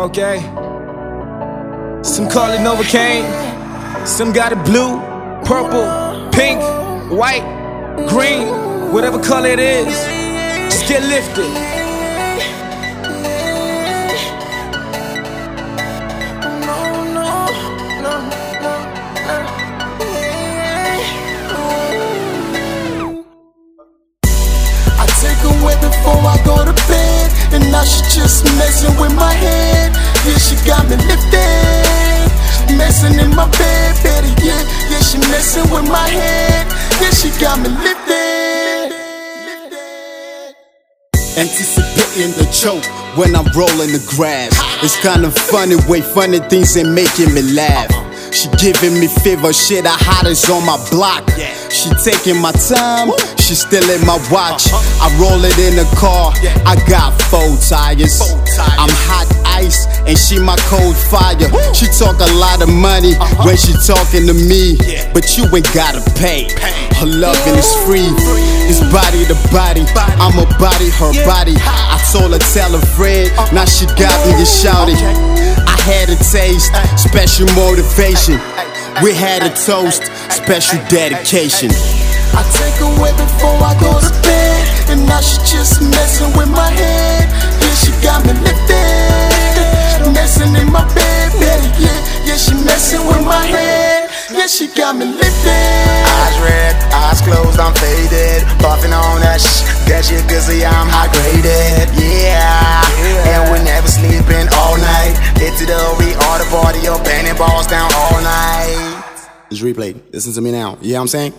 Okay. Some call it Novocaine, some got it blue, purple, pink, white, green, whatever color it is. Just get lifted. I take away before I go to bed, and now she just messing with my head. Yeah, she got me lifted, messing in my bed, better yeah, she messing with my head. Yeah, she got me lifted. Anticipating the choke when I'm rolling the grass. It's kinda funny, way funny things ain't making me laugh. She giving me fever, shit, the hottest on my block. She taking my time, she stealing my watch. I roll it in the car, I got 4 tires. I'm hot ice, and she my cold fire. She talk a lot of money when she talking to me, but you ain't gotta pay. Her loving is free, it's body to body. I'ma body her body. I told her tell a friend, now she got me to shout it. I had a taste, special motivation. We had a toast, special dedication. I take away before I go to bed, and now she just messing with my head. Yeah, she got me lifted, messing in my bed, better yeah, she messing with my head. Yeah, she got me lifted. Eyes red, eyes closed, I'm faded, puffing on that shit, cause I'm high graded. Yeah, and we're never sleeping all night. Hit to the all the party, up banging balls down all night. It's replay, listen to me now, you know what I'm saying?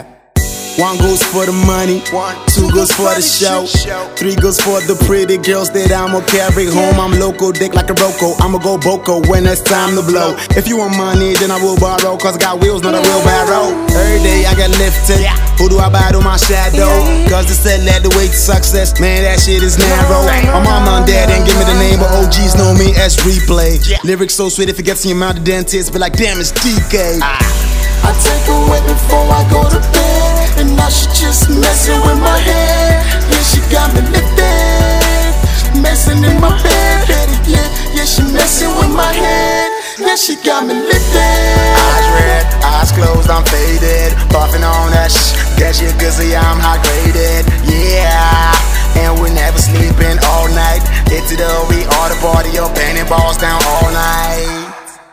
1 goes for the money, 2 goes for the show, 3 goes for the pretty girls that I'ma carry home. I'm loco, dick like a Rocco, I'ma go Boko when it's time to blow. If you want money, then I will borrow, cause I got wheels, not a wheelbarrow. Every day I get lifted, who do I buy to my shadow? Cause it's that led the way to success, man, that shit is narrow. My mama and dad didn't give me the name, but OGs know me as Replay. Lyrics so sweet, if it gets in your mouth, the dentist be like, damn, it's DK. I take away before I go to bed, and now she just messing with my head. Yeah, she got me lifted, messing in my bed, better yeah, she messing with my head. Yeah, she got me lifted. Eyes red, eyes closed, I'm faded, puffing on that shit, cause I'm high graded. Yeah, and we're never sleeping all night. Hit to the all the party, up banging balls down all night.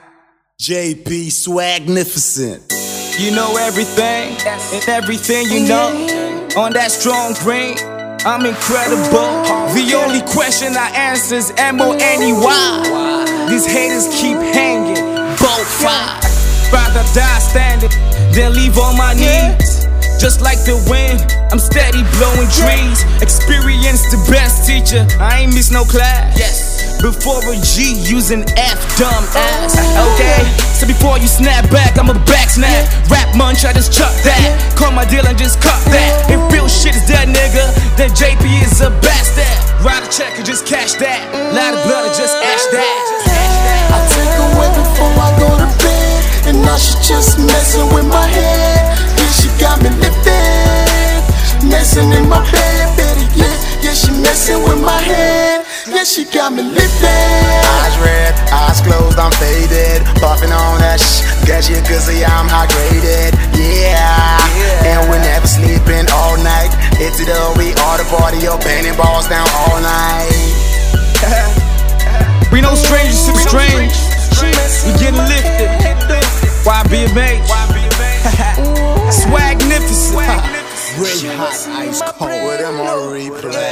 JP Swagnificent. You know everything, and everything you know. On that strong green, I'm incredible. The only question I answer is M-O-N-E-Y. These haters keep hanging, both fire. Rather die standing than leave on my knees. Just like the wind, I'm steady blowing trees. Experience the best teacher, I ain't miss no class. Before a G, using F, dumb ass. Okay, so before you snap back, I'm a back snap. Rap munch, I just chuck that. Call my deal and just cut that. If real shit is that nigga, then JP is a bastard. Write a check and just cash that. Lot of blood and just ash that. I take away before I go to bed, and now she just messing with my head. Yeah, she got me lifted, messing in my bed, better yeah, she messing with my head. Yeah, she got me lifted. Eyes red, eyes closed, I'm faded, puffing on that shit, cause I'm high graded. Yeah, and we're never sleeping all night. Hit to the all the party, up banging balls down all night. We no strangers to the strange. We getting lifted. YBMH. Swagnificent. Red hot, ice cold. With them on replay.